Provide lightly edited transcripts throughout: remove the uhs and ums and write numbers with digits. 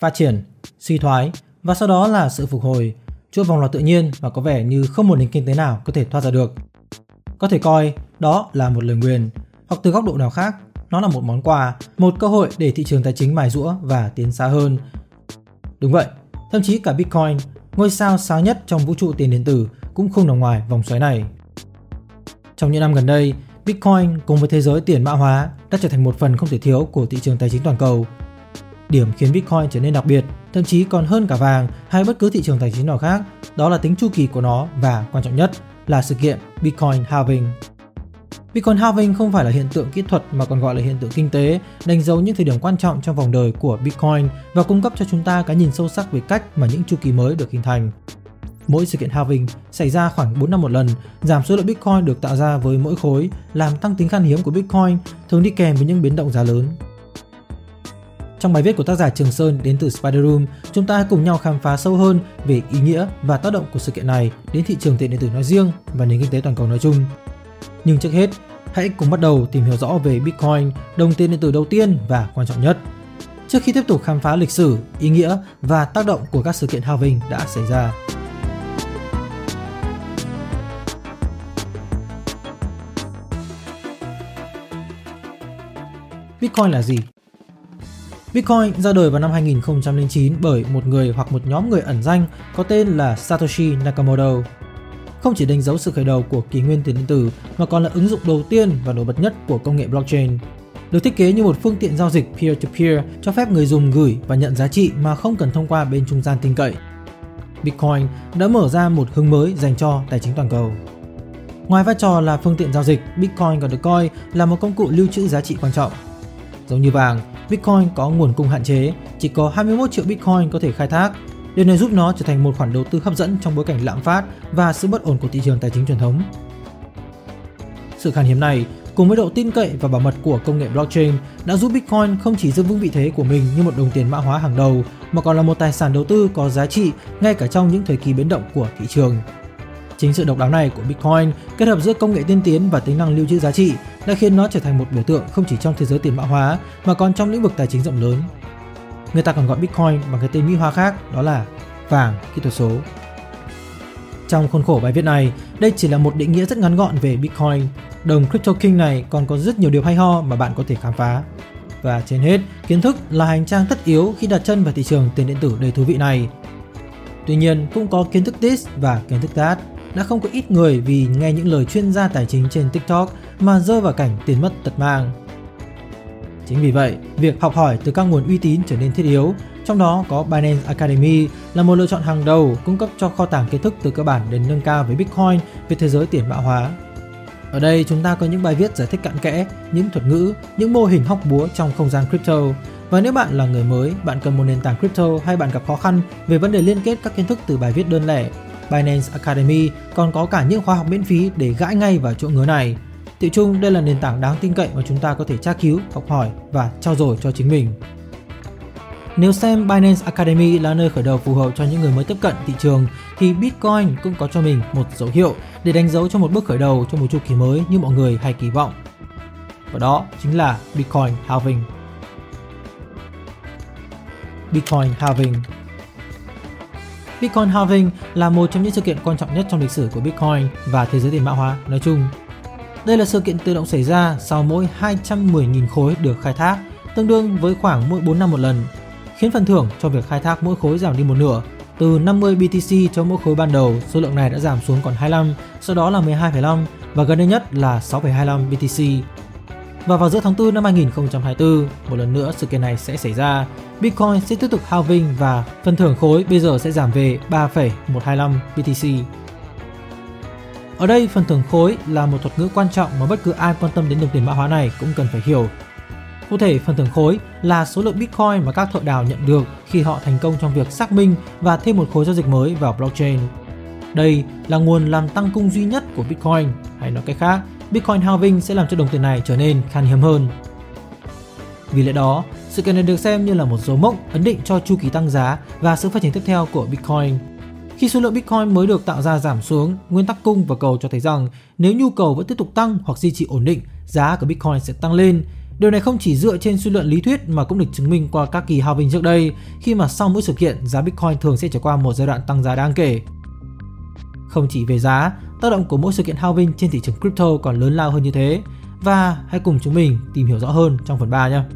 phát triển, suy thoái và sau đó là sự phục hồi, chuỗi vòng lặp tự nhiên và có vẻ như không một nền kinh tế nào có thể thoát ra được. Có thể coi đó là một lời nguyền, hoặc từ góc độ nào khác, nó là một món quà, một cơ hội để thị trường tài chính mài giũa và tiến xa hơn. Đúng vậy, thậm chí cả Bitcoin, ngôi sao sáng nhất trong vũ trụ tiền điện tử, cũng không nằm ngoài vòng xoáy này. Trong những năm gần đây, Bitcoin cùng với thế giới tiền mã hóa đã trở thành một phần không thể thiếu của thị trường tài chính toàn cầu. Điểm khiến Bitcoin trở nên đặc biệt, thậm chí còn hơn cả vàng hay bất cứ thị trường tài chính nào khác, đó là tính chu kỳ của nó và quan trọng nhất là sự kiện Bitcoin Halving. Bitcoin Halving không phải là hiện tượng kỹ thuật mà còn gọi là hiện tượng kinh tế, đánh dấu những thời điểm quan trọng trong vòng đời của Bitcoin và cung cấp cho chúng ta cái nhìn sâu sắc về cách mà những chu kỳ mới được hình thành. Mỗi sự kiện halving xảy ra khoảng 4 năm một lần, giảm số lượng Bitcoin được tạo ra với mỗi khối, làm tăng tính khan hiếm của Bitcoin, thường đi kèm với những biến động giá lớn. Trong bài viết của tác giả Trường Sơn đến từ Spider Room, chúng ta hãy cùng nhau khám phá sâu hơn về ý nghĩa và tác động của sự kiện này đến thị trường tiền điện tử nói riêng và nền kinh tế toàn cầu nói chung. Nhưng trước hết, hãy cùng bắt đầu tìm hiểu rõ về Bitcoin, đồng tiền điện tử đầu tiên và quan trọng nhất, trước khi tiếp tục khám phá lịch sử, ý nghĩa và tác động của các sự kiện halving đã xảy ra. Bitcoin là gì? Bitcoin ra đời vào năm 2009 bởi một người hoặc một nhóm người ẩn danh có tên là Satoshi Nakamoto. Không chỉ đánh dấu sự khởi đầu của kỷ nguyên tiền điện tử mà còn là ứng dụng đầu tiên và nổi bật nhất của công nghệ blockchain. Được thiết kế như một phương tiện giao dịch peer-to-peer cho phép người dùng gửi và nhận giá trị mà không cần thông qua bên trung gian tin cậy. Bitcoin đã mở ra một hướng mới dành cho tài chính toàn cầu. Ngoài vai trò là phương tiện giao dịch, Bitcoin còn được coi là một công cụ lưu trữ giá trị quan trọng. Giống như vàng, Bitcoin có nguồn cung hạn chế, chỉ có 21 triệu Bitcoin có thể khai thác. Điều này giúp nó trở thành một khoản đầu tư hấp dẫn trong bối cảnh lạm phát và sự bất ổn của thị trường tài chính truyền thống. Sự khan hiếm này, cùng với độ tin cậy và bảo mật của công nghệ blockchain, đã giúp Bitcoin không chỉ giữ vững vị thế của mình như một đồng tiền mã hóa hàng đầu, mà còn là một tài sản đầu tư có giá trị ngay cả trong những thời kỳ biến động của thị trường. Chính sự độc đáo này của Bitcoin kết hợp giữa công nghệ tiên tiến và tính năng lưu trữ giá trị đã khiến nó trở thành một biểu tượng không chỉ trong thế giới tiền mã hóa mà còn trong lĩnh vực tài chính rộng lớn. Người ta còn gọi Bitcoin bằng cái tên mỹ hóa khác, đó là vàng kỹ thuật số. Trong khuôn khổ bài viết này, đây chỉ là một định nghĩa rất ngắn gọn về Bitcoin. Đồng Crypto King này còn có rất nhiều điều hay ho mà bạn có thể khám phá. Và trên hết, kiến thức là hành trang tất yếu khi đặt chân vào thị trường tiền điện tử đầy thú vị này. Tuy nhiên, cũng có kiến thức this và kiến thức that. Đã không có ít người vì nghe những lời chuyên gia tài chính trên TikTok mà rơi vào cảnh tiền mất tật mang. Chính vì vậy, việc học hỏi từ các nguồn uy tín trở nên thiết yếu, trong đó có Binance Academy là một lựa chọn hàng đầu cung cấp cho kho tàng kiến thức từ cơ bản đến nâng cao về Bitcoin về thế giới tiền mã hóa. Ở đây chúng ta có những bài viết giải thích cặn kẽ, những thuật ngữ, những mô hình hóc búa trong không gian crypto. Và nếu bạn là người mới, bạn cần một nền tảng crypto hay bạn gặp khó khăn về vấn đề liên kết các kiến thức từ bài viết đơn lẻ, Binance Academy còn có cả những khóa học miễn phí để gãi ngay vào chỗ ngứa này. Tựu chung, đây là nền tảng đáng tin cậy mà chúng ta có thể tra cứu, học hỏi và trau dồi cho chính mình. Nếu xem Binance Academy là nơi khởi đầu phù hợp cho những người mới tiếp cận thị trường, thì Bitcoin cũng có cho mình một dấu hiệu để đánh dấu cho một bước khởi đầu cho một chu kỳ mới như mọi người hay kỳ vọng. Và đó chính là Bitcoin Halving. Bitcoin Halving. Bitcoin Halving là một trong những sự kiện quan trọng nhất trong lịch sử của Bitcoin và thế giới tiền mã hóa nói chung. Đây là sự kiện tự động xảy ra sau mỗi 210.000 khối được khai thác, tương đương với khoảng mỗi 4 năm một lần, khiến phần thưởng cho việc khai thác mỗi khối giảm đi một nửa. Từ 50 BTC cho mỗi khối ban đầu, số lượng này đã giảm xuống còn 25, sau đó là 12,5 và gần đây nhất là 6,25 BTC. Và vào giữa tháng 4 năm 2024, một lần nữa sự kiện này sẽ xảy ra. Bitcoin sẽ tiếp tục halving và phần thưởng khối bây giờ sẽ giảm về 3,125 BTC. Ở đây phần thưởng khối là một thuật ngữ quan trọng mà bất cứ ai quan tâm đến đồng tiền mã hóa này cũng cần phải hiểu. Cụ thể, phần thưởng khối là số lượng Bitcoin mà các thợ đào nhận được khi họ thành công trong việc xác minh và thêm một khối giao dịch mới vào blockchain. Đây là nguồn làm tăng cung duy nhất của Bitcoin, hay nói cách khác, Bitcoin halving sẽ làm cho đồng tiền này trở nên khan hiếm hơn. Vì lẽ đó, sự kiện này được xem như là một dấu mốc ấn định cho chu kỳ tăng giá và sự phát triển tiếp theo của Bitcoin. Khi số lượng Bitcoin mới được tạo ra giảm xuống, nguyên tắc cung và cầu cho thấy rằng nếu nhu cầu vẫn tiếp tục tăng hoặc duy trì ổn định, giá của Bitcoin sẽ tăng lên. Điều này không chỉ dựa trên suy luận lý thuyết mà cũng được chứng minh qua các kỳ halving trước đây, khi mà sau mỗi sự kiện, giá Bitcoin thường sẽ trải qua một giai đoạn tăng giá đáng kể. Không chỉ về giá, tác động của mỗi sự kiện halving trên thị trường crypto còn lớn lao hơn như thế. Và hãy cùng chúng mình tìm hiểu rõ hơn trong phần 3 nhé.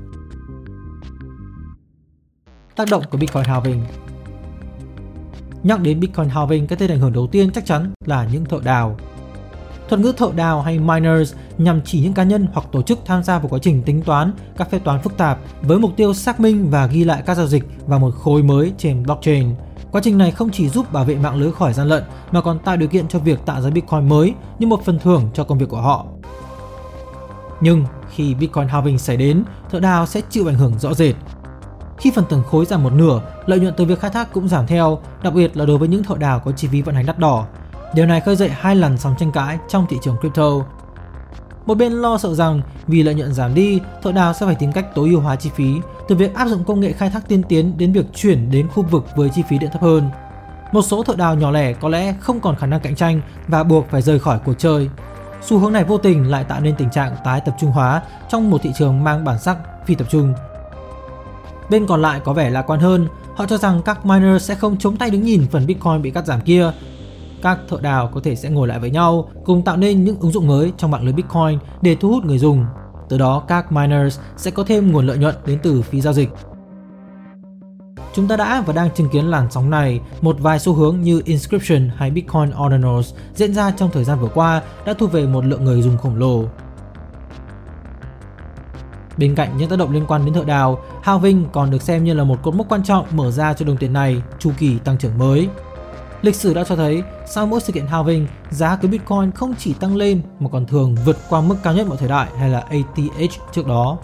Tác động của Bitcoin halving. Nhắc đến Bitcoin halving, cái tên ảnh hưởng đầu tiên chắc chắn là những thợ đào. Thuật ngữ thợ đào hay miners nhằm chỉ những cá nhân hoặc tổ chức tham gia vào quá trình tính toán các phép toán phức tạp với mục tiêu xác minh và ghi lại các giao dịch vào một khối mới trên blockchain. Quá trình này không chỉ giúp bảo vệ mạng lưới khỏi gian lận mà còn tạo điều kiện cho việc tạo ra Bitcoin mới như một phần thưởng cho công việc của họ. Nhưng khi Bitcoin halving xảy đến, thợ đào sẽ chịu ảnh hưởng rõ rệt. Khi phần thưởng khối giảm một nửa, lợi nhuận từ việc khai thác cũng giảm theo, đặc biệt là đối với những thợ đào có chi phí vận hành đắt đỏ. Điều này khơi dậy hai làn sóng tranh cãi trong thị trường crypto. Một bên lo sợ rằng vì lợi nhuận giảm đi, thợ đào sẽ phải tìm cách tối ưu hóa chi phí, từ việc áp dụng công nghệ khai thác tiên tiến đến việc chuyển đến khu vực với chi phí điện thấp hơn. Một số thợ đào nhỏ lẻ có lẽ không còn khả năng cạnh tranh và buộc phải rời khỏi cuộc chơi. Xu hướng này vô tình lại tạo nên tình trạng tái tập trung hóa trong một thị trường mang bản sắc phi tập trung. Bên còn lại có vẻ lạc quan hơn, họ cho rằng các miner sẽ không chống tay đứng nhìn phần Bitcoin bị cắt giảm kia. Các thợ đào có thể sẽ ngồi lại với nhau, cùng tạo nên những ứng dụng mới trong mạng lưới Bitcoin để thu hút người dùng. Từ đó các miners sẽ có thêm nguồn lợi nhuận đến từ phí giao dịch. Chúng ta đã và đang chứng kiến làn sóng này, một vài xu hướng như Inscription hay Bitcoin Ordinals diễn ra trong thời gian vừa qua đã thu về một lượng người dùng khổng lồ. Bên cạnh những tác động liên quan đến thợ đào, halving còn được xem như là một cột mốc quan trọng mở ra cho đồng tiền này chu kỳ tăng trưởng mới. Lịch sử đã cho thấy, sau mỗi sự kiện halving, giá của Bitcoin không chỉ tăng lên mà còn thường vượt qua mức cao nhất mọi thời đại hay là ATH trước đó.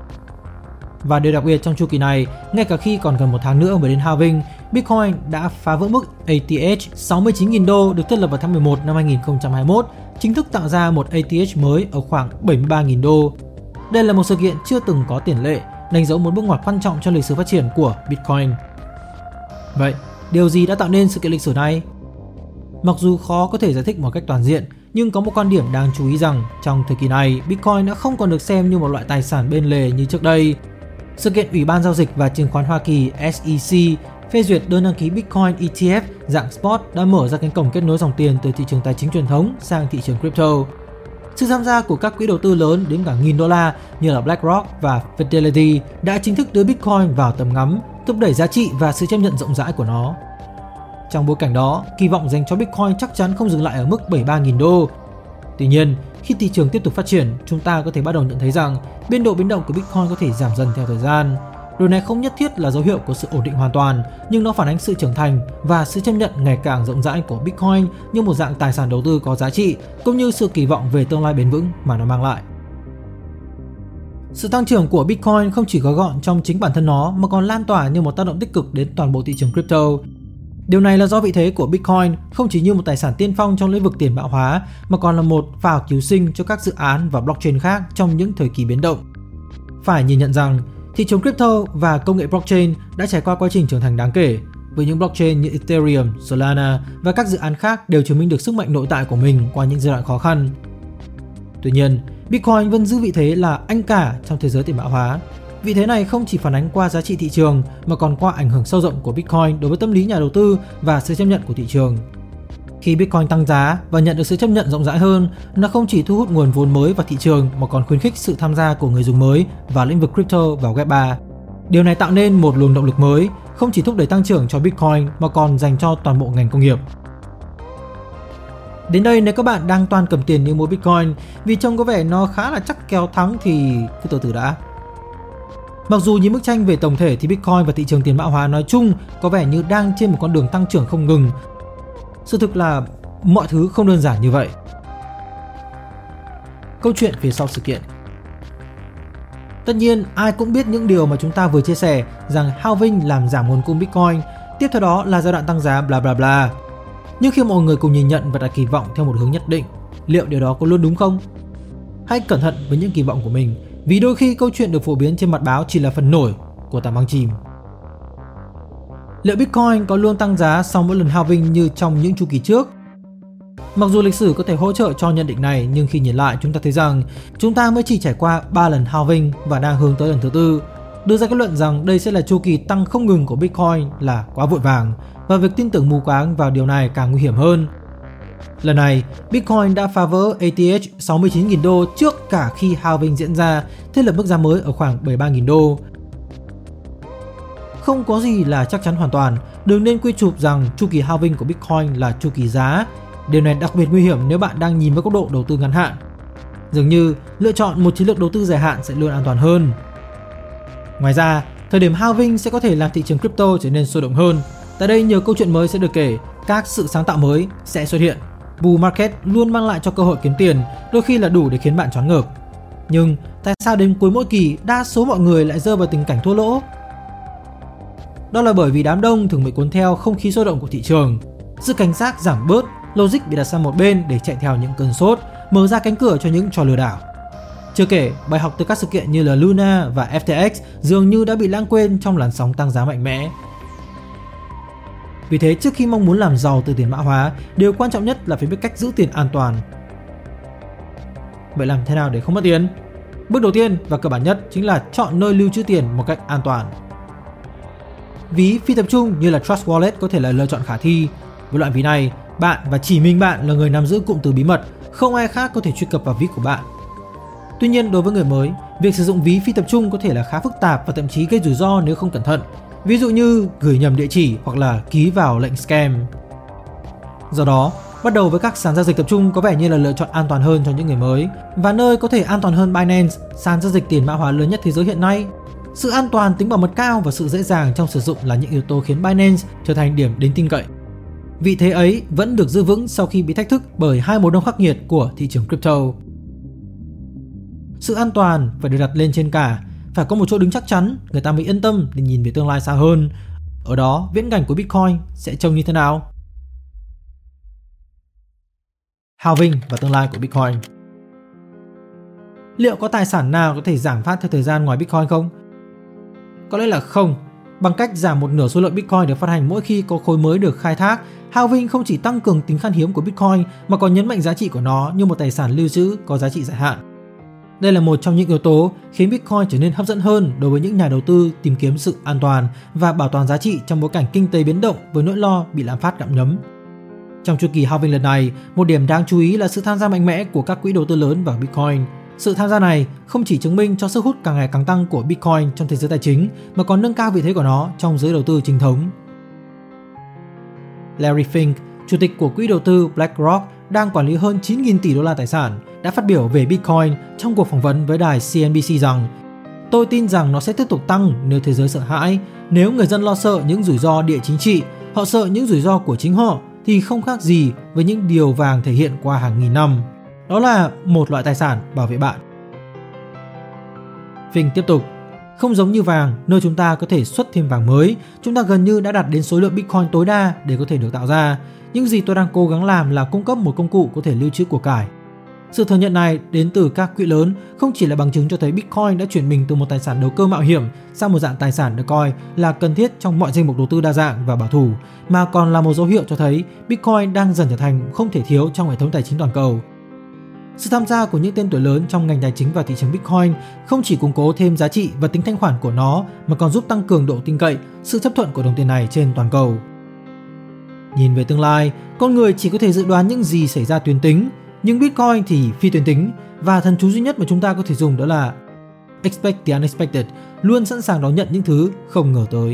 Và điều đặc biệt trong chu kỳ này, ngay cả khi còn gần một tháng nữa mới đến halving, Bitcoin đã phá vỡ mức ATH 69.000 đô được thiết lập vào tháng 11 năm 2021, chính thức tạo ra một ATH mới ở khoảng 73.000 đô. Đây là một sự kiện chưa từng có tiền lệ, đánh dấu một bước ngoặt quan trọng trong lịch sử phát triển của Bitcoin. Vậy, điều gì đã tạo nên sự kiện lịch sử này? Mặc dù khó có thể giải thích một cách toàn diện, nhưng có một quan điểm đáng chú ý rằng trong thời kỳ này, Bitcoin đã không còn được xem như một loại tài sản bên lề như trước đây. Sự kiện Ủy ban Giao dịch và Chứng khoán Hoa Kỳ SEC phê duyệt đơn đăng ký Bitcoin ETF dạng spot đã mở ra cánh cổng kết nối dòng tiền từ thị trường tài chính truyền thống sang thị trường crypto. Sự tham gia của các quỹ đầu tư lớn đến cả $1.000 như là BlackRock và Fidelity đã chính thức đưa Bitcoin vào tầm ngắm, thúc đẩy giá trị và sự chấp nhận rộng rãi của nó. Trong bối cảnh đó, kỳ vọng dành cho Bitcoin chắc chắn không dừng lại ở mức 73.000 đô. Tuy nhiên, khi thị trường tiếp tục phát triển, chúng ta có thể bắt đầu nhận thấy rằng biên độ biến động của Bitcoin có thể giảm dần theo thời gian. Điều này không nhất thiết là dấu hiệu của sự ổn định hoàn toàn, nhưng nó phản ánh sự trưởng thành và sự chấp nhận ngày càng rộng rãi của Bitcoin như một dạng tài sản đầu tư có giá trị, cũng như sự kỳ vọng về tương lai bền vững mà nó mang lại. Sự tăng trưởng của Bitcoin không chỉ gói gọn trong chính bản thân nó mà còn lan tỏa như một tác động tích cực đến toàn bộ thị trường crypto. Điều này là do vị thế của Bitcoin không chỉ như một tài sản tiên phong trong lĩnh vực tiền mã hóa mà còn là một phao cứu sinh cho các dự án và blockchain khác trong những thời kỳ biến động. Phải nhìn nhận rằng thị trường crypto và công nghệ blockchain đã trải qua quá trình trưởng thành đáng kể, với những blockchain như Ethereum, Solana và các dự án khác đều chứng minh được sức mạnh nội tại của mình qua những giai đoạn khó khăn. Tuy nhiên, Bitcoin vẫn giữ vị thế là anh cả trong thế giới tiền mã hóa. Vị thế này không chỉ phản ánh qua giá trị thị trường mà còn qua ảnh hưởng sâu rộng của Bitcoin đối với tâm lý nhà đầu tư và sự chấp nhận của thị trường. Khi Bitcoin tăng giá và nhận được sự chấp nhận rộng rãi hơn, nó không chỉ thu hút nguồn vốn mới vào thị trường mà còn khuyến khích sự tham gia của người dùng mới vào lĩnh vực crypto và Web 3. Điều này tạo nên một luồng động lực mới, không chỉ thúc đẩy tăng trưởng cho Bitcoin mà còn dành cho toàn bộ ngành công nghiệp. Đến đây, nếu các bạn đang toan cầm tiền để mua Bitcoin vì trông có vẻ nó khá là chắc kèo thắng thì cứ từ từ đã. Mặc dù nhìn bức tranh về tổng thể thì Bitcoin và thị trường tiền mã hóa nói chung có vẻ như đang trên một con đường tăng trưởng không ngừng. Sự thực là mọi thứ không đơn giản như vậy. Câu chuyện phía sau sự kiện. Tất nhiên, ai cũng biết những điều mà chúng ta vừa chia sẻ, rằng halving làm giảm nguồn cung Bitcoin, tiếp theo đó là giai đoạn tăng giá bla bla bla. Nhưng khi mọi người cùng nhìn nhận và đặt kỳ vọng theo một hướng nhất định, liệu điều đó có luôn đúng không? Hãy cẩn thận với những kỳ vọng của mình, vì đôi khi câu chuyện được phổ biến trên mặt báo chỉ là phần nổi của tảng băng chìm. Liệu Bitcoin có luôn tăng giá sau mỗi lần halving như trong những chu kỳ trước? Mặc dù lịch sử có thể hỗ trợ cho nhận định này, nhưng khi nhìn lại chúng ta thấy rằng chúng ta mới chỉ trải qua 3 lần halving và đang hướng tới lần thứ tư. Đưa ra kết luận rằng đây sẽ là chu kỳ tăng không ngừng của Bitcoin là quá vội vàng, và việc tin tưởng mù quáng vào điều này càng nguy hiểm hơn. Lần này, Bitcoin đã phá vỡ ATH 69.000 đô trước cả khi halving diễn ra, thiết lập mức giá mới ở khoảng 73.000 đô. Không có gì là chắc chắn hoàn toàn, đừng nên quy chụp rằng chu kỳ halving của Bitcoin là chu kỳ giá. Điều này đặc biệt nguy hiểm nếu bạn đang nhìn với góc độ đầu tư ngắn hạn. Dường như lựa chọn một chiến lược đầu tư dài hạn sẽ luôn an toàn hơn. Ngoài ra, thời điểm halving sẽ có thể làm thị trường crypto trở nên sôi động hơn. Tại đây nhiều câu chuyện mới sẽ được kể, các sự sáng tạo mới sẽ xuất hiện. Bull market luôn mang lại cho cơ hội kiếm tiền, đôi khi là đủ để khiến bạn choáng ngợp. Nhưng tại sao đến cuối mỗi kỳ, đa số mọi người lại rơi vào tình cảnh thua lỗ? Đó là bởi vì đám đông thường bị cuốn theo không khí sôi động của thị trường. Sự cảnh giác giảm bớt, logic bị đặt sang một bên để chạy theo những cơn sốt, mở ra cánh cửa cho những trò lừa đảo. Chưa kể, bài học từ các sự kiện như là Luna và FTX dường như đã bị lãng quên trong làn sóng tăng giá mạnh mẽ. Vì thế, trước khi mong muốn làm giàu từ tiền mã hóa, điều quan trọng nhất là phải biết cách giữ tiền an toàn. Vậy làm thế nào để không mất tiền? Bước đầu tiên và cơ bản nhất chính là chọn nơi lưu trữ tiền một cách an toàn. Ví phi tập trung như là Trust Wallet có thể là lựa chọn khả thi. Với loại ví này, bạn và chỉ mình bạn là người nắm giữ cụm từ bí mật, không ai khác có thể truy cập vào ví của bạn. Tuy nhiên, đối với người mới, việc sử dụng ví phi tập trung có thể là khá phức tạp và thậm chí gây rủi ro nếu không cẩn thận. Ví dụ như gửi nhầm địa chỉ hoặc là ký vào lệnh scam. Do đó, bắt đầu với các sàn giao dịch tập trung có vẻ như là lựa chọn an toàn hơn cho những người mới. Và nơi có thể an toàn hơn Binance, sàn giao dịch tiền mã hóa lớn nhất thế giới hiện nay. Sự an toàn, tính bảo mật cao và sự dễ dàng trong sử dụng là những yếu tố khiến Binance trở thành điểm đến tin cậy. Vị thế ấy vẫn được giữ vững sau khi bị thách thức bởi hai mùa đông khắc nghiệt của thị trường crypto. Sự an toàn phải được đặt lên trên cả, phải có một chỗ đứng chắc chắn, người ta mới yên tâm để nhìn về tương lai xa hơn. Ở đó, viễn cảnh của Bitcoin sẽ trông như thế nào? Halving và tương lai của Bitcoin. Liệu có tài sản nào có thể giảm phát theo thời gian ngoài Bitcoin không? Có lẽ là không. Bằng cách giảm một nửa số lượng Bitcoin được phát hành mỗi khi có khối mới được khai thác, halving không chỉ tăng cường tính khan hiếm của Bitcoin mà còn nhấn mạnh giá trị của nó như một tài sản lưu trữ có giá trị dài hạn. Đây là một trong những yếu tố khiến Bitcoin trở nên hấp dẫn hơn đối với những nhà đầu tư tìm kiếm sự an toàn và bảo toàn giá trị trong bối cảnh kinh tế biến động với nỗi lo bị lạm phát gặm nhấm. Trong chu kỳ halving lần này, một điểm đáng chú ý là sự tham gia mạnh mẽ của các quỹ đầu tư lớn vào Bitcoin. Sự tham gia này không chỉ chứng minh cho sức hút càng ngày càng tăng của Bitcoin trong thế giới tài chính mà còn nâng cao vị thế của nó trong giới đầu tư chính thống. Larry Fink, chủ tịch của quỹ đầu tư BlackRock đang quản lý hơn 9.000 tỷ đô la tài sản, đã phát biểu về Bitcoin trong cuộc phỏng vấn với đài CNBC rằng: "Tôi tin rằng nó sẽ tiếp tục tăng nếu thế giới sợ hãi. Nếu người dân lo sợ những rủi ro địa chính trị, họ sợ những rủi ro của chính họ thì không khác gì với những điều vàng thể hiện qua hàng nghìn năm. Đó là một loại tài sản bảo vệ bạn." Fink tiếp tục: "Không giống như vàng, nơi chúng ta có thể xuất thêm vàng mới, chúng ta gần như đã đạt đến số lượng Bitcoin tối đa để có thể được tạo ra. Những gì tôi đang cố gắng làm là cung cấp một công cụ có thể lưu trữ của cải." Sự thừa nhận này đến từ các quỹ lớn không chỉ là bằng chứng cho thấy Bitcoin đã chuyển mình từ một tài sản đầu cơ mạo hiểm sang một dạng tài sản được coi là cần thiết trong mọi danh mục đầu tư đa dạng và bảo thủ, mà còn là một dấu hiệu cho thấy Bitcoin đang dần trở thành không thể thiếu trong hệ thống tài chính toàn cầu. Sự tham gia của những tên tuổi lớn trong ngành tài chính và thị trường Bitcoin không chỉ củng cố thêm giá trị và tính thanh khoản của nó mà còn giúp tăng cường độ tin cậy, sự chấp thuận của đồng tiền này trên toàn cầu. Nhìn về tương lai, con người chỉ có thể dự đoán những gì xảy ra tuyến tính, nhưng Bitcoin thì phi tuyến tính, và thần chú duy nhất mà chúng ta có thể dùng đó là expect the unexpected, luôn sẵn sàng đón nhận những thứ không ngờ tới.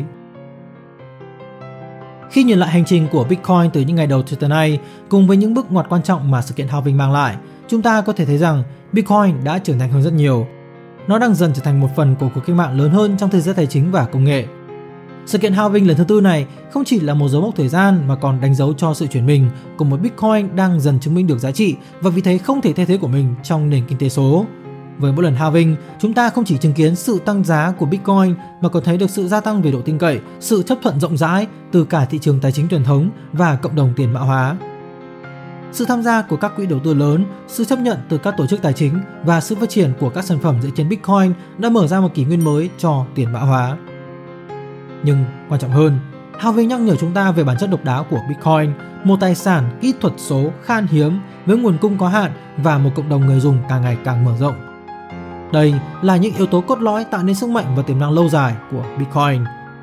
Khi nhìn lại hành trình của Bitcoin từ những ngày đầu cho tới nay, cùng với những bước ngoặt quan trọng mà sự kiện halving mang lại, chúng ta có thể thấy rằng Bitcoin đã trưởng thành hơn rất nhiều. Nó đang dần trở thành một phần của cuộc cách mạng lớn hơn trong thế giới tài chính và công nghệ. Sự kiện halving lần thứ tư này không chỉ là một dấu mốc thời gian mà còn đánh dấu cho sự chuyển mình của một Bitcoin đang dần chứng minh được giá trị và vị thế không thể thay thế của mình trong nền kinh tế số. Với mỗi lần halving, chúng ta không chỉ chứng kiến sự tăng giá của Bitcoin mà còn thấy được sự gia tăng về độ tin cậy, sự chấp thuận rộng rãi từ cả thị trường tài chính truyền thống và cộng đồng tiền mã hóa. Sự tham gia của các quỹ đầu tư lớn, sự chấp nhận từ các tổ chức tài chính và sự phát triển của các sản phẩm dựa trên Bitcoin đã mở ra một kỷ nguyên mới cho tiền mã hóa. Nhưng quan trọng hơn, Halving nhắc nhở chúng ta về bản chất độc đáo của Bitcoin, một tài sản kỹ thuật số khan hiếm với nguồn cung có hạn và một cộng đồng người dùng càng ngày càng mở rộng. Đây là những yếu tố cốt lõi tạo nên sức mạnh và tiềm năng lâu dài của Bitcoin.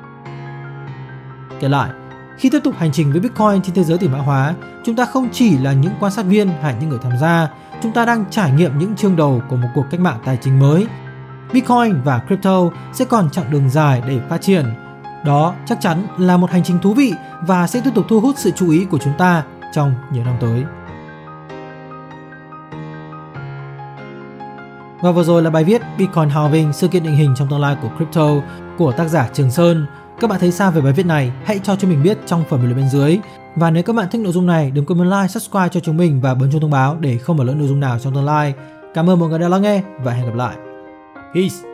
Kể lại, khi tiếp tục hành trình với Bitcoin trên thế giới tỷ mã hóa, chúng ta không chỉ là những quan sát viên hay những người tham gia, chúng ta đang trải nghiệm những chương đầu của một cuộc cách mạng tài chính mới. Bitcoin và crypto sẽ còn chặng đường dài để phát triển. Đó chắc chắn là một hành trình thú vị và sẽ tiếp tục thu hút sự chú ý của chúng ta trong nhiều năm tới. Và vừa rồi là bài viết Bitcoin Halving, sự kiện định hình trong tương lai của crypto của tác giả Trường Sơn. Các bạn thấy sao về bài viết này? Hãy cho chúng mình biết trong phần bình luận bên dưới. Và nếu các bạn thích nội dung này, đừng quên like, subscribe cho chúng mình và bấm chuông thông báo để không bỏ lỡ nội dung nào trong tương lai. Cảm ơn mọi người đã lắng nghe và hẹn gặp lại. Peace!